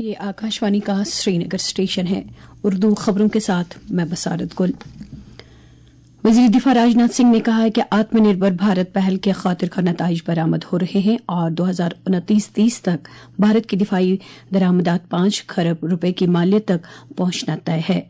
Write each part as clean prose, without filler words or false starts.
یہ آکاشوانی کا سری نگر اسٹیشن ہے۔ اردو خبروں کے ساتھ میں بسارت گل۔ وزیر دفاع راجناتھ سنگھ نے کہا ہے کہ آتم نربھر بھارت پہل کے خاطر کا نتائج برآمد ہو رہے ہیں اور 2029-30 تک بھارت کی دفاعی درآمدات 5 کھرب روپے کی مالیت تک پہنچنا طے ہے۔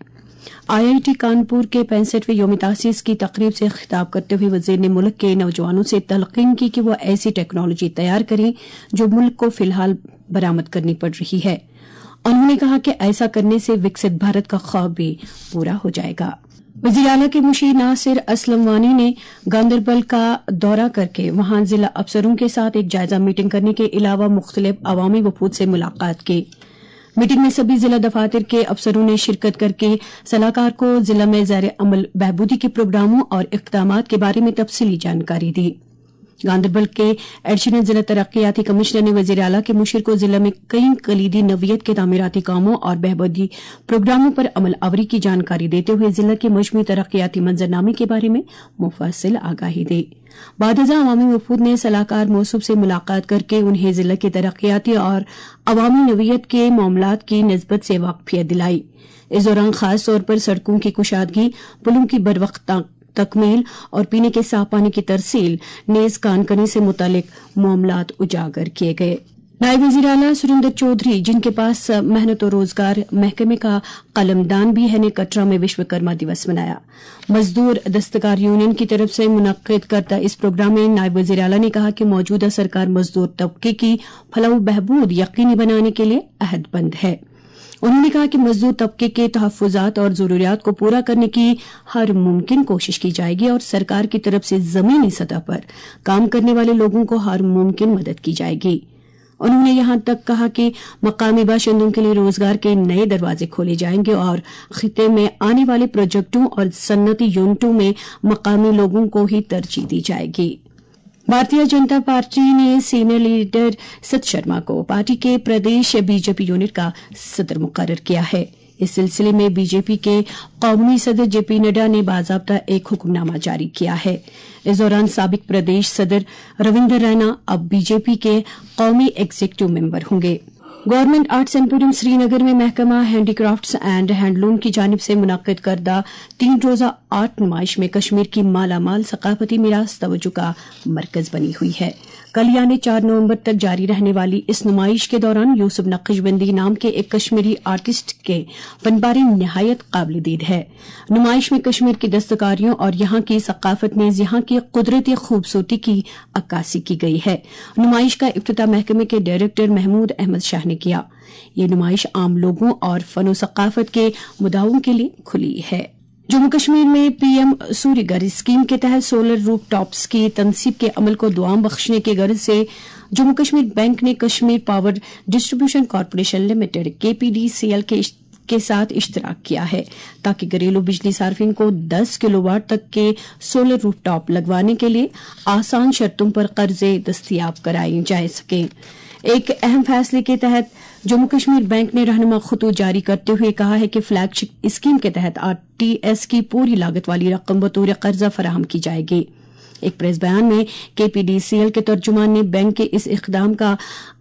IIT کانپور کے 65ویں یوم تاسیس کی تقریب سے خطاب کرتے ہوئے وزیر نے ملک کے نوجوانوں سے تلقین کی کہ وہ ایسی ٹیکنالوجی تیار کریں جو ملک کو فی الحال برآمد کرنی پڑ رہی ہے۔ انہوں نے کہا کہ ایسا کرنے سے وکست بھارت کا خواب بھی پورا ہو جائے گا۔ وزیر اعلیٰ کے مشیر ناصر اسلم وانی نے گاندربل کا دورہ کر کے وہاں ضلع افسروں کے ساتھ ایک جائزہ میٹنگ کرنے کے علاوہ مختلف عوامی وفود سے ملاقات کی۔ میٹنگ میں سبھی ضلع دفاتر کے افسروں نے شرکت کر کے صلاح کار کو ضلع میں زیر عمل بہبودی کے پروگراموں اور اقدامات کے بارے میں تفصیلی جانکاری دی۔ گاندربل کے ایڈیشنل ضلع ترقیاتی کمشنر نے وزیر اعلیٰ کے مشیر کو ضلع میں کئی کلیدی نوعیت کے تعمیراتی کاموں اور بہبودی پروگراموں پر عمل آوری کی جانکاری دیتے ہوئے ضلع کے مجموعی ترقیاتی منظرنامے کے بارے میں مفصل آگاہی دی۔ بعد ازاں عوامی وفود نے صلاح کار موصوف سے ملاقات کر کے انہیں ضلع کے ترقیاتی اور عوامی نوعیت کے معاملات کی نسبت سے واقفیت دلائی۔ اس دوران خاص طور پر سڑکوں کی کشادگی، پلوں کی بروقت تکمیل اور پینے کے صاف پانی کی ترسیل نیز کان کنی سے متعلق معاملات اجاگر کیے گئے۔ نائب وزیر اعلیٰ سریندر چودھری، جن کے پاس محنت و روزگار محکمے کا قلمدان بھی ہے، نے کٹرا میں وشوکرما دیوس منایا۔ مزدور دستکار یونین کی طرف سے منعقد کردہ اس پروگرام میں نائب وزیر اعلیٰ نے کہا کہ موجودہ سرکار مزدور طبقے کی فلاح و بہبود یقینی بنانے کے لیے عہد بند ہے۔ انہوں نے کہا کہ مزدور طبقے کے تحفظات اور ضروریات کو پورا کرنے کی ہر ممکن کوشش کی جائے گی اور سرکار کی طرف سے زمینی سطح پر کام کرنے والے لوگوں کو ہر ممکن مدد کی جائے گی۔ انہوں نے یہاں تک کہا کہ مقامی باشندوں کے لیے روزگار کے نئے دروازے کھولے جائیں گے اور خطے میں آنے والے پروجیکٹوں اور صنعتی یونٹوں میں مقامی لوگوں کو ہی ترجیح دی جائے گی۔ بھارتیہ جنتا پارٹی نے سینئر لیڈر ست شرما کو پارٹی کے پردیش BJP یونٹ کا صدر مقرر کیا ہے۔ اس سلسلے میں BJP کے قومی صدر JP نڈا نے باضابطہ ایک حکم نامہ جاری کیا ہے۔ اس دوران سابق پردیش صدر رویندر رینا اب BJP کے قومی ایگزیکٹو ممبر ہوں گے۔ Government arts emporium Srinagar میں محکمہ ہینڈی کرافٹس اینڈ ہینڈلوم کی جانب سے منعقد کردہ 3 روزہ آرٹ نمائش میں کشمیر کی مالا مال ثقافتی میراث توجہ کا مرکز بنی ہوئی ہے۔ کل یعنی 4 نومبر تک جاری رہنے والی اس نمائش کے دوران یوسف نقش بندی نام کے ایک کشمیری آرٹسٹ کے فن پارے نہایت قابل دید ہے۔ نمائش میں کشمیر کی دستکاریوں اور یہاں کی ثقافت نیز یہاں کی قدرتی خوبصورتی کی عکاسی کی گئی ہے۔ نمائش کا افتتاح محکمے کے ڈائریکٹر محمود احمد شاہ نے کیا۔ یہ نمائش عام لوگوں اور فن و ثقافت کے مدعوؤں کے لیے کھلی ہے۔ جموں کشمیر میں PM سوریہ گھر اسکیم کے تحت سولر روف ٹاپس کی تنصیب کے عمل کو دوام بخشنے کی غرض سے جموں کشمیر بینک نے Kashmir power distribution corporation limited KPDCL کے ساتھ اشتراک کیا ہے تاکہ گھریلو بجلی صارفین کو 10 کلو واٹ تک کے سولر روف ٹاپ لگوانے کے لیے آسان شرطوں پر قرضے دستیاب کرائے جا سکیں۔ ایک اہم فیصلے کے تحت جموں کشمیر بینک نے رہنما خطوط جاری کرتے ہوئے کہا ہے کہ فلیگ شپ اسکیم کے تحت RTS کی پوری لاگت والی رقم بطور قرضہ فراہم کی جائے گی۔ ایک پریس بیان میں KPDCL کے ترجمان نے بینک کے اس اقدام کا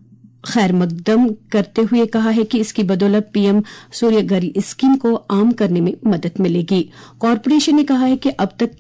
خیر مقدم کرتے ہوئے کہا ہے کہ اس کی بدولت PM سوریہ گھر اسکیم کو عام کرنے میں مدد ملے گی۔ کارپوریشن نے کہا ہے کہ اب تک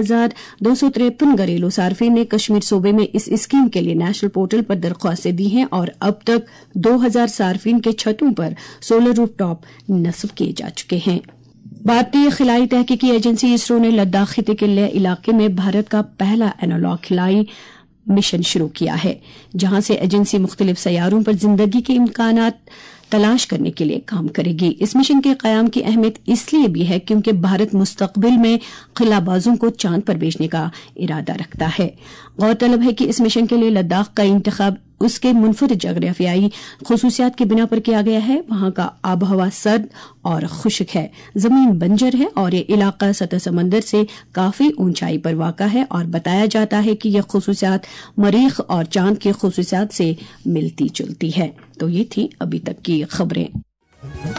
3253 گھریلو صارفین نے کشمیر صوبے میں اس اسکیم کے لیے نیشنل پورٹل پر درخواستیں دی ہیں اور اب تک 2000 صارفین کے چھتوں پر سولر روف ٹاپ نصب کیے جا چکے ہیں۔ بھارتی خلائی تحقیقی ایجنسی اسرو نے لداخ خطے کے لیہ علاقے میں بھارت کا پہلا اینالاگ خلائی مشن شروع کیا ہے، جہاں سے ایجنسی مختلف سیاروں پر زندگی کے امکانات تلاش کرنے کے لیے کام کرے گی۔ اس مشن کے قیام کی اہمیت اس لیے بھی ہے کیونکہ بھارت مستقبل میں خلا بازوں کو چاند پر بھیجنے کا ارادہ رکھتا ہے۔ غور طلب ہے کہ اس مشن کے لیے لداخ کا انتخاب اس کے منفرد جغرافیائی خصوصیات کی بنا پر کیا گیا ہے۔ وہاں کا آب و ہوا سرد اور خشک ہے، زمین بنجر ہے اور یہ علاقہ سطح سمندر سے کافی اونچائی پر واقع ہے اور بتایا جاتا ہے کہ یہ خصوصیات مریخ اور چاند کی خصوصیات سے ملتی جلتی ہے۔ تو یہ تھی ابھی تک کی خبریں۔